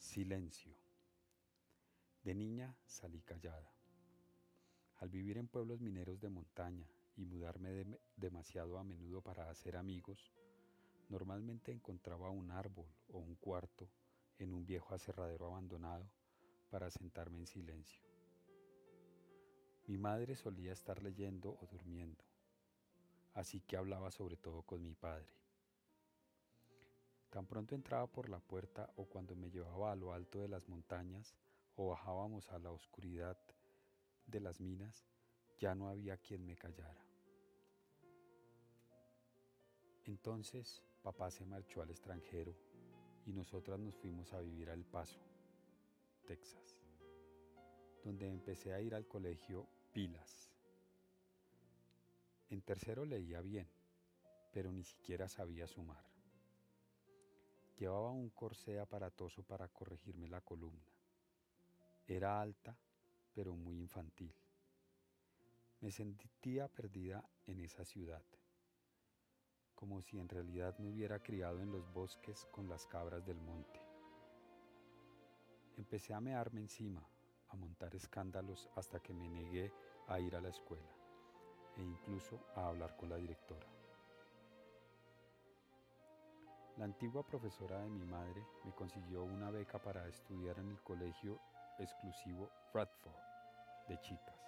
Silencio. De niña salí callada. Al vivir en pueblos mineros de montaña y mudarme demasiado a menudo para hacer amigos, normalmente encontraba un árbol o un cuarto en un viejo aserradero abandonado para sentarme en silencio. Mi madre solía estar leyendo o durmiendo, así que hablaba sobre todo con mi padre. Tan pronto entraba por la puerta o cuando me llevaba a lo alto de las montañas o bajábamos a la oscuridad de las minas, ya no había quien me callara. Entonces papá se marchó al extranjero y nosotras nos fuimos a vivir a El Paso, Texas, donde empecé a ir al colegio Pilas. En tercero leía bien, pero ni siquiera sabía sumar. Llevaba un corsé aparatoso para corregirme la columna. Era alta, pero muy infantil. Me sentía perdida en esa ciudad, como si en realidad me hubiera criado en los bosques con las cabras del monte. Empecé a mearme encima, a montar escándalos hasta que me negué a ir a la escuela e incluso a hablar con la directora. La antigua profesora de mi madre me consiguió una beca para estudiar en el colegio exclusivo Bradford de chicas.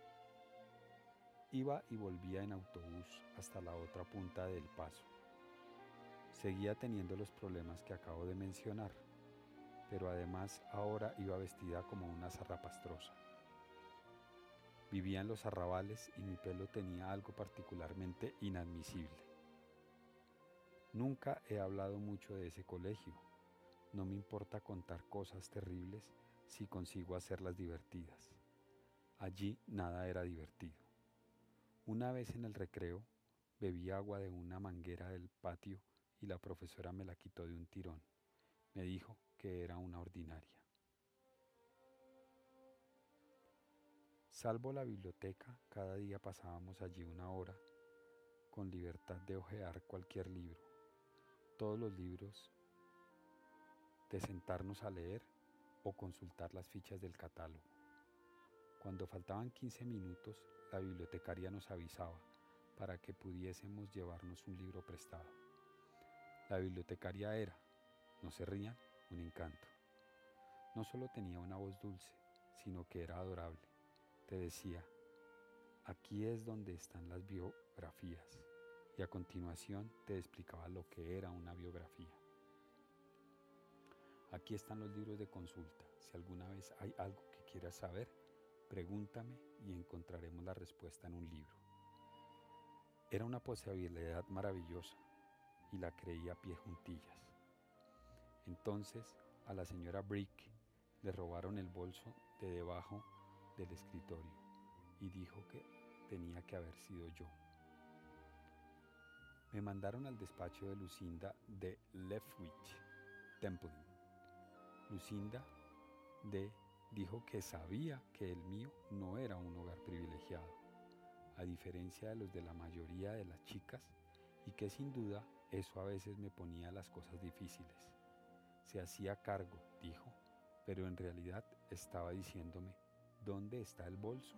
Iba y volvía en autobús hasta la otra punta del Paso. Seguía teniendo los problemas que acabo de mencionar, pero además ahora iba vestida como una zarrapastrosa. Vivía en los arrabales y mi pelo tenía algo particularmente inadmisible. Nunca he hablado mucho de ese colegio. No me importa contar cosas terribles si consigo hacerlas divertidas. Allí nada era divertido. Una vez en el recreo, bebí agua de una manguera del patio y la profesora me la quitó de un tirón. Me dijo que era una ordinaria. Salvo la biblioteca, cada día pasábamos allí una hora con libertad de hojear cualquier libro. Todos los libros, de sentarnos a leer o consultar las fichas del catálogo. Cuando faltaban 15 minutos, la bibliotecaria nos avisaba para que pudiésemos llevarnos un libro prestado. La bibliotecaria era, no se rían, un encanto. No solo tenía una voz dulce, sino que era adorable. Te decía, aquí es donde están las biografías, y a continuación te explicaba lo que era una biografía. Aquí están los libros de consulta. Si alguna vez hay algo que quieras saber, pregúntame y encontraremos la respuesta en un libro. Era una posibilidad maravillosa y la creí a pie juntillas. Entonces a la señora Brick le robaron el bolso de debajo del escritorio y dijo que tenía que haber sido yo. Me mandaron al despacho de Lucinda de Lethbridge, Temple. Lucinda D. dijo que sabía que el mío no era un hogar privilegiado, a diferencia de los de la mayoría de las chicas, y que sin duda eso a veces me ponía las cosas difíciles. Se hacía cargo, dijo, pero en realidad estaba diciéndome, ¿dónde está el bolso?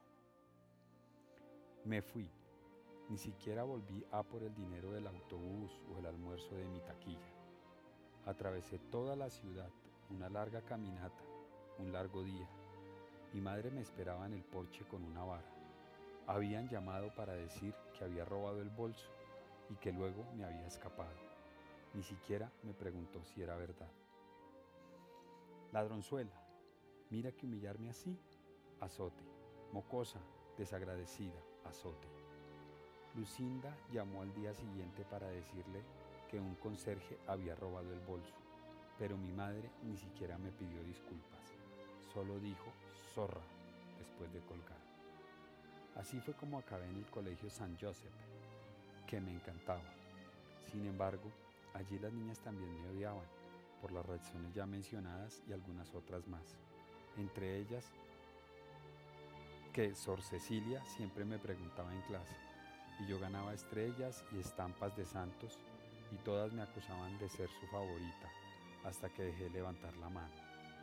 Me fui. Ni siquiera volví a por el dinero del autobús o el almuerzo de mi taquilla. Atravesé toda la ciudad, una larga caminata, un largo día. Mi madre me esperaba en el porche con una vara. Habían llamado para decir que había robado el bolso y que luego me había escapado. Ni siquiera me preguntó si era verdad. Ladronzuela, mira que humillarme así, azote. Mocosa, desagradecida, azote. Lucinda llamó al día siguiente para decirle que un conserje había robado el bolso, pero mi madre ni siquiera me pidió disculpas. Solo dijo zorra después de colgar. Así fue como acabé en el colegio San Joseph, que me encantaba. Sin embargo, allí las niñas también me odiaban, por las razones ya mencionadas y algunas otras más. Entre ellas, que Sor Cecilia siempre me preguntaba en clase, y yo ganaba estrellas y estampas de santos, y todas me acusaban de ser su favorita, hasta que dejé de levantar la mano.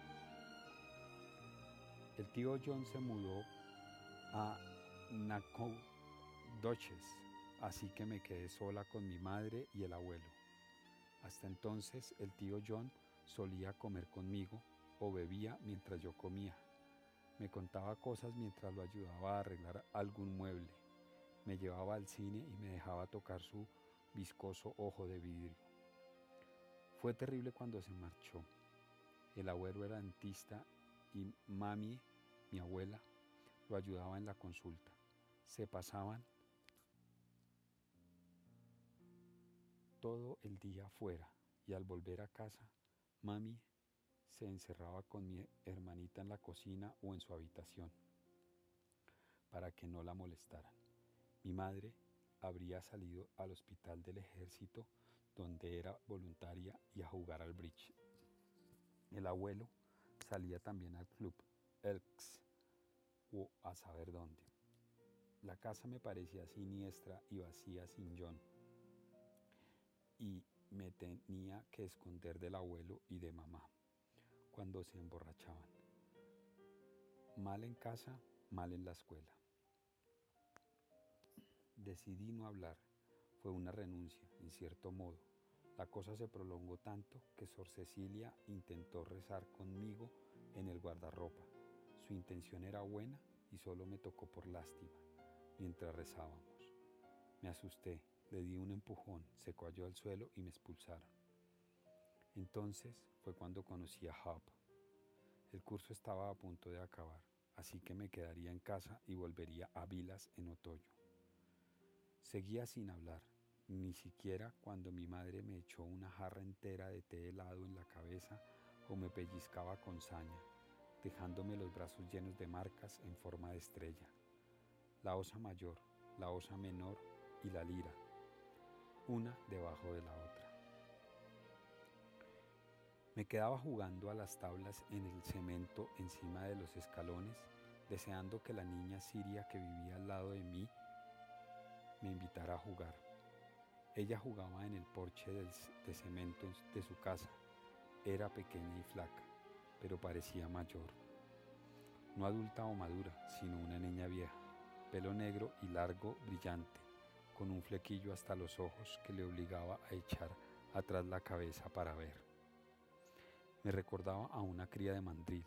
El tío John se mudó a Nacogdoches, así que me quedé sola con mi madre y el abuelo. Hasta entonces el tío John solía comer conmigo o bebía mientras yo comía. Me contaba cosas mientras lo ayudaba a arreglar algún mueble. Me llevaba al cine y me dejaba tocar su viscoso ojo de vidrio. Fue terrible cuando se marchó. El abuelo era dentista y mami, mi abuela, lo ayudaba en la consulta. Se pasaban todo el día afuera y al volver a casa, mami se encerraba con mi hermanita en la cocina o en su habitación para que no la molestaran. Mi madre habría salido al hospital del ejército donde era voluntaria y a jugar al bridge. El abuelo salía también al club Elks o a saber dónde. La casa me parecía siniestra y vacía sin John y me tenía que esconder del abuelo y de mamá cuando se emborrachaban. Mal en casa, mal en la escuela. Decidí no hablar. Fue una renuncia, en cierto modo. La cosa se prolongó tanto que Sor Cecilia intentó rezar conmigo en el guardarropa. Su intención era buena y solo me tocó por lástima, mientras rezábamos. Me asusté, le di un empujón, se cayó al suelo y me expulsaron. Entonces fue cuando conocí a Hub. El curso estaba a punto de acabar, así que me quedaría en casa y volvería a Vilas en otoño. Seguía sin hablar, ni siquiera cuando mi madre me echó una jarra entera de té helado en la cabeza o me pellizcaba con saña, dejándome los brazos llenos de marcas en forma de estrella. La osa mayor, la osa menor y la lira, una debajo de la otra. Me quedaba jugando a las tablas en el cemento encima de los escalones, deseando que la niña siria que vivía al lado de mí me invitara a jugar. Ella jugaba en el porche de cemento de su casa. Era pequeña y flaca, pero parecía mayor. No adulta o madura, sino una niña vieja, pelo negro y largo, brillante, con un flequillo hasta los ojos que le obligaba a echar atrás la cabeza para ver. Me recordaba a una cría de mandril,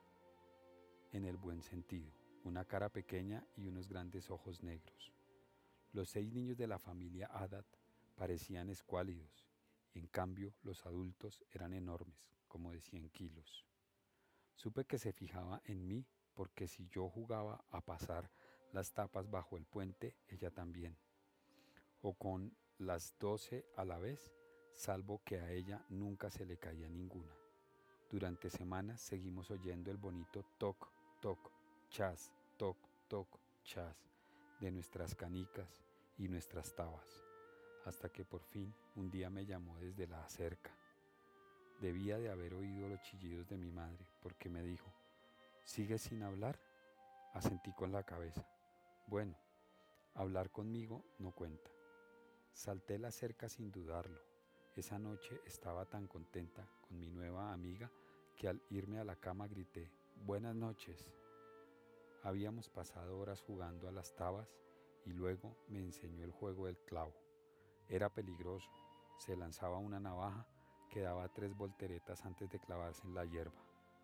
en el buen sentido, una cara pequeña y unos grandes ojos negros. Los 6 niños de la familia Haddad parecían escuálidos, y en cambio los adultos eran enormes, como de 100 kilos. Supe que se fijaba en mí porque si yo jugaba a pasar las tapas bajo el puente, ella también. O con las 12 a la vez, salvo que a ella nunca se le caía ninguna. Durante semanas seguimos oyendo el bonito toc, toc, chas, toc, toc, chas de nuestras canicas y nuestras tabas, hasta que por fin un día me llamó desde la cerca. Debía de haber oído los chillidos de mi madre, porque me dijo: ¿sigues sin hablar? Asentí con la cabeza. Bueno, hablar conmigo no cuenta. Salté la cerca sin dudarlo. Esa noche estaba tan contenta con mi nueva amiga que al irme a la cama grité: «Buenas noches». Habíamos pasado horas jugando a las tabas y luego me enseñó el juego del clavo. Era peligroso. Se lanzaba una navaja que daba 3 volteretas antes de clavarse en la hierba.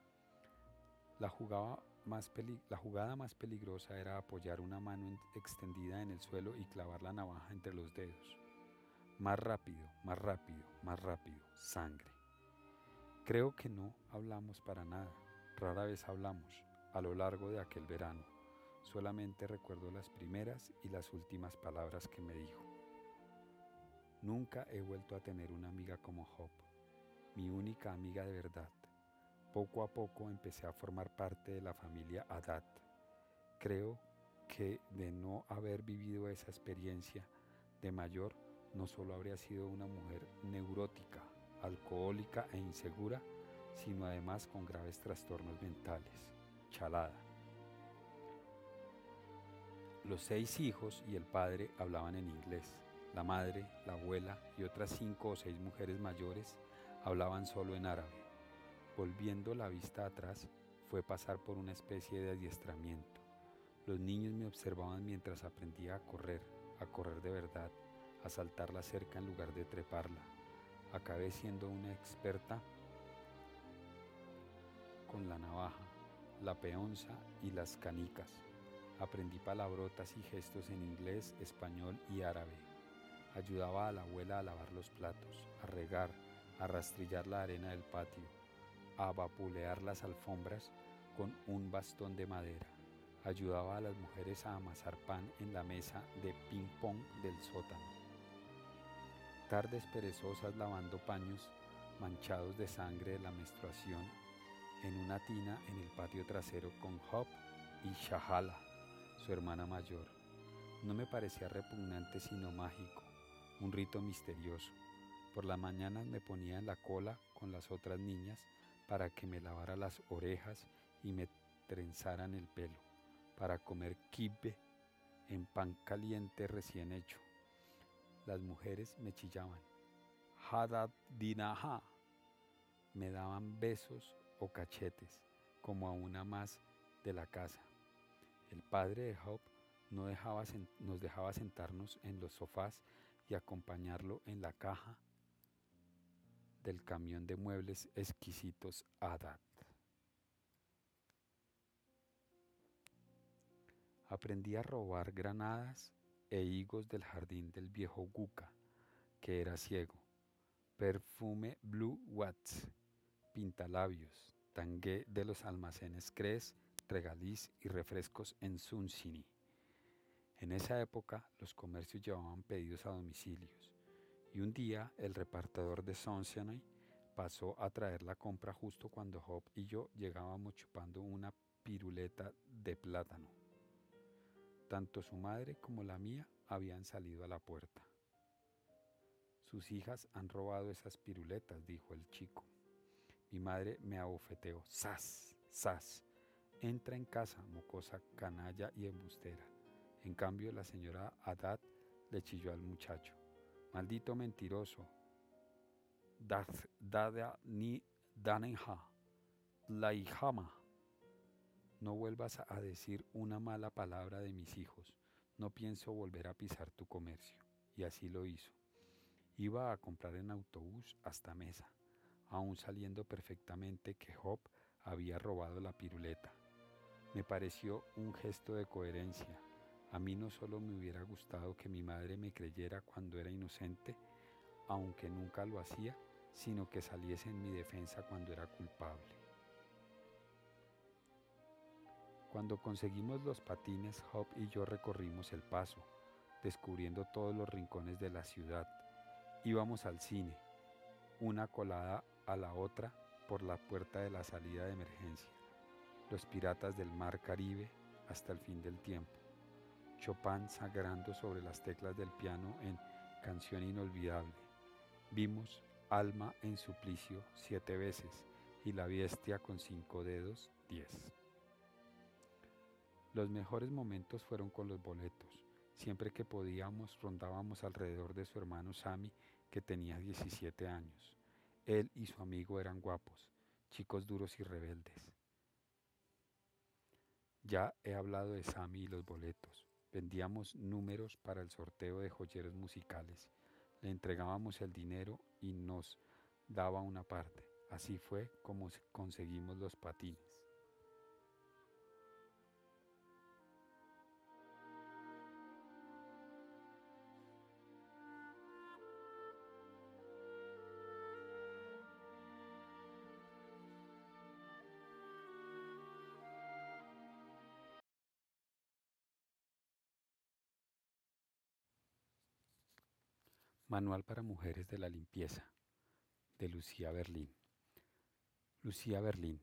La jugada más peligrosa era apoyar una mano extendida en el suelo y clavar la navaja entre los dedos. Más rápido, más rápido, más rápido. Sangre. Creo que no hablamos para nada. Rara vez hablamos a lo largo de aquel verano. Solamente recuerdo las primeras y las últimas palabras que me dijo. Nunca he vuelto a tener una amiga como Hop, mi única amiga de verdad. Poco a poco empecé a formar parte de la familia Haddad. Creo que de no haber vivido esa experiencia de mayor, no solo habría sido una mujer neurótica, alcohólica e insegura, sino además con graves trastornos mentales. Chalada. Los 6 hijos y el padre hablaban en inglés. La madre, la abuela y otras 5 o 6 mujeres mayores hablaban solo en árabe. Volviendo la vista atrás, fue pasar por una especie de adiestramiento. Los niños me observaban mientras aprendía a correr de verdad, a saltar la cerca en lugar de treparla. Acabé siendo una experta con la navaja, la peonza y las canicas. Aprendí palabrotas y gestos en inglés, español y árabe. Ayudaba a la abuela a lavar los platos, a regar, a rastrillar la arena del patio, a vapulear las alfombras con un bastón de madera. Ayudaba a las mujeres a amasar pan en la mesa de ping-pong del sótano. Tardes perezosas lavando paños manchados de sangre de la menstruación en una tina en el patio trasero con Hop y Shahala, su hermana mayor. No me parecía repugnante sino mágico, un rito misterioso. Por las mañanas me ponía en la cola con las otras niñas para que me lavara las orejas y me trenzaran el pelo, para comer kibbe en pan caliente recién hecho. Las mujeres me chillaban, Hadad dinaha, me daban besos o cachetes, como a una más de la casa. El padre de Job nos dejaba sentarnos en los sofás y acompañarlo en la caja del camión de muebles exquisitos Hadad. Aprendí a robar granadas e higos del jardín del viejo Guca, que era ciego, perfume Blue Watts, pintalabios, tangué de los almacenes Cres, Regaliz y refrescos en Sunsini. En esa época los comercios llevaban pedidos a domicilios y un día el repartidor de Sunsini pasó a traer la compra justo cuando Job y yo llegábamos chupando una piruleta de plátano. Tanto su madre como la mía habían salido a la puerta. Sus hijas han robado esas piruletas, dijo el chico. Mi madre me abofeteó. ¡Sas! ¡Sas! Entra en casa, mocosa, canalla y embustera. En cambio, la señora Hadad le chilló al muchacho. Maldito mentiroso. Dada ni danenja. Laijama. No vuelvas a decir una mala palabra de mis hijos. No pienso volver a pisar tu comercio. Y así lo hizo. Iba a comprar en autobús hasta Mesa, aún saliendo perfectamente que Job había robado la piruleta. Me pareció un gesto de coherencia. A mí no solo me hubiera gustado que mi madre me creyera cuando era inocente, aunque nunca lo hacía, sino que saliese en mi defensa cuando era culpable. Cuando conseguimos los patines, Job y yo recorrimos el paso, descubriendo todos los rincones de la ciudad. Íbamos al cine, una colada a la otra por la puerta de la salida de emergencia. Los piratas del mar Caribe hasta el fin del tiempo. Chopin sangrando sobre las teclas del piano en Canción Inolvidable. Vimos Alma en suplicio 7 veces y La Bestia con 5 dedos 10. Los mejores momentos fueron con los boletos. Siempre que podíamos rondábamos alrededor de su hermano Sammy, que tenía 17 años. Él y su amigo eran guapos, chicos duros y rebeldes. Ya he hablado de Sammy y los boletos. Vendíamos números para el sorteo de joyeros musicales. Le entregábamos el dinero y nos daba una parte. Así fue como conseguimos los patines. Manual para mujeres de la limpieza, de Lucía Berlín. Lucía Berlín,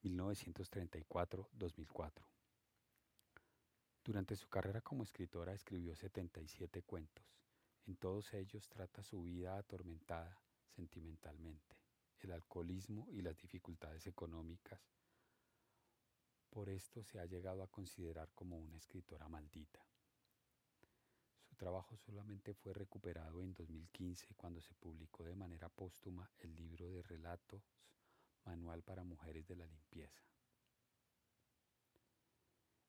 1934-2004. Durante su carrera como escritora escribió 77 cuentos. En todos ellos trata su vida atormentada sentimentalmente, el alcoholismo y las dificultades económicas. Por esto se ha llegado a considerar como una escritora maldita. Su trabajo solamente fue recuperado en 2015 cuando se publicó de manera póstuma el libro de relatos Manual para mujeres de la limpieza.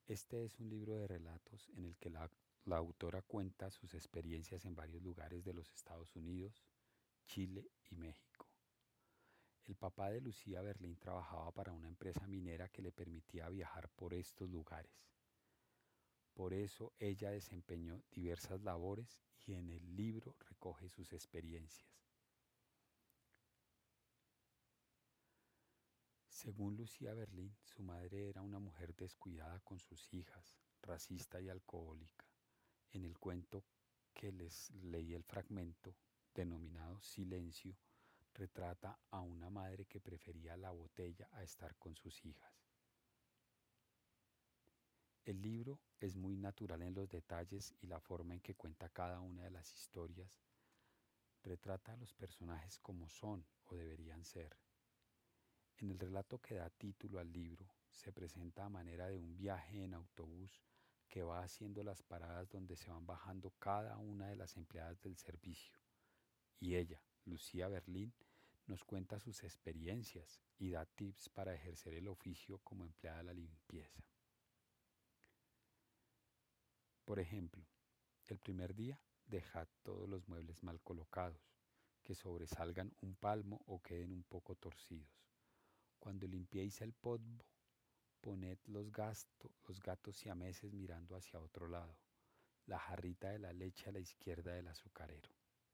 Este es un libro de relatos en el que la autora cuenta sus experiencias en varios lugares de los Estados Unidos, Chile y México. El papá de Lucía Berlín trabajaba para una empresa minera que le permitía viajar por estos lugares. Por eso ella desempeñó diversas labores y en el libro recoge sus experiencias. Según Lucía Berlín, su madre era una mujer descuidada con sus hijas, racista y alcohólica. En el cuento que les leí el fragmento, denominado Silencio, retrata a una madre que prefería la botella a estar con sus hijas. El libro es muy natural en los detalles y la forma en que cuenta cada una de las historias. Retrata a los personajes como son o deberían ser. En el relato que da título al libro, se presenta a manera de un viaje en autobús que va haciendo las paradas donde se van bajando cada una de las empleadas del servicio. Y ella, Lucía Berlín, nos cuenta sus experiencias y da tips para ejercer el oficio como empleada de la limpieza. Por ejemplo, el primer día, dejad todos los muebles mal colocados, que sobresalgan un palmo o queden un poco torcidos. Cuando limpiéis el polvo, poned los gatos siameses mirando hacia otro lado, la jarrita de la leche a la izquierda del azucarero.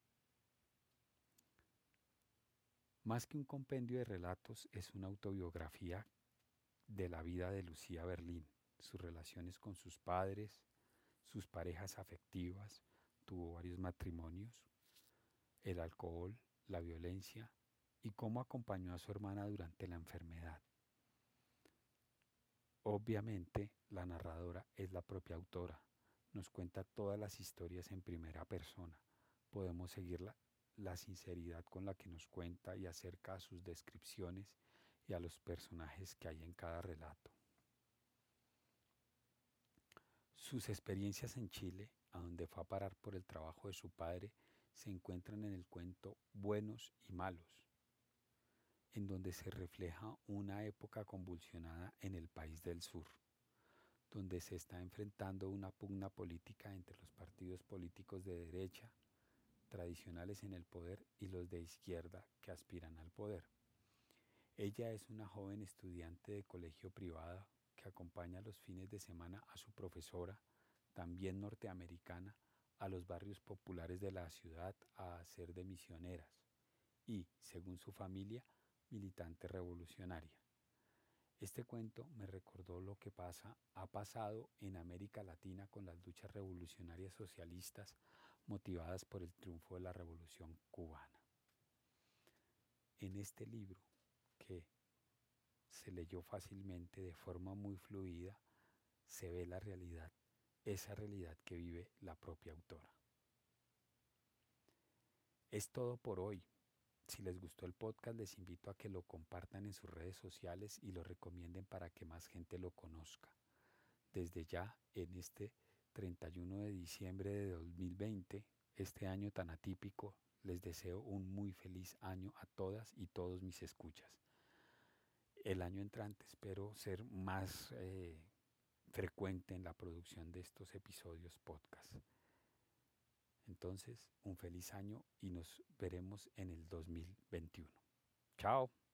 Más que un compendio de relatos, es una autobiografía de la vida de Lucía Berlín, sus relaciones con sus padres, sus parejas afectivas, tuvo varios matrimonios, el alcohol, la violencia y cómo acompañó a su hermana durante la enfermedad. Obviamente, la narradora es la propia autora, nos cuenta todas las historias en primera persona. Podemos seguir la sinceridad con la que nos cuenta y acerca a sus descripciones y a los personajes que hay en cada relato. Sus experiencias en Chile, a donde fue a parar por el trabajo de su padre, se encuentran en el cuento Buenos y Malos, en donde se refleja una época convulsionada en el país del sur, donde se está enfrentando una pugna política entre los partidos políticos de derecha, tradicionales en el poder, y los de izquierda que aspiran al poder. Ella es una joven estudiante de colegio privado que acompaña los fines de semana a su profesora, también norteamericana, a los barrios populares de la ciudad a hacer de misioneras y, según su familia, militante revolucionaria. Este cuento me recordó lo que ha pasado en América Latina con las luchas revolucionarias socialistas motivadas por el triunfo de la Revolución cubana. En este libro, que se leyó fácilmente de forma muy fluida, se ve la realidad, esa realidad que vive la propia autora. Es todo por hoy. Si les gustó el podcast, les invito a que lo compartan en sus redes sociales y lo recomienden para que más gente lo conozca. Desde ya, en este 31 de diciembre de 2020, este año tan atípico, les deseo un muy feliz año a todas y todos mis escuchas. El año entrante espero ser más frecuente en la producción de estos episodios podcast. Entonces, un feliz año y nos veremos en el 2021. Chao.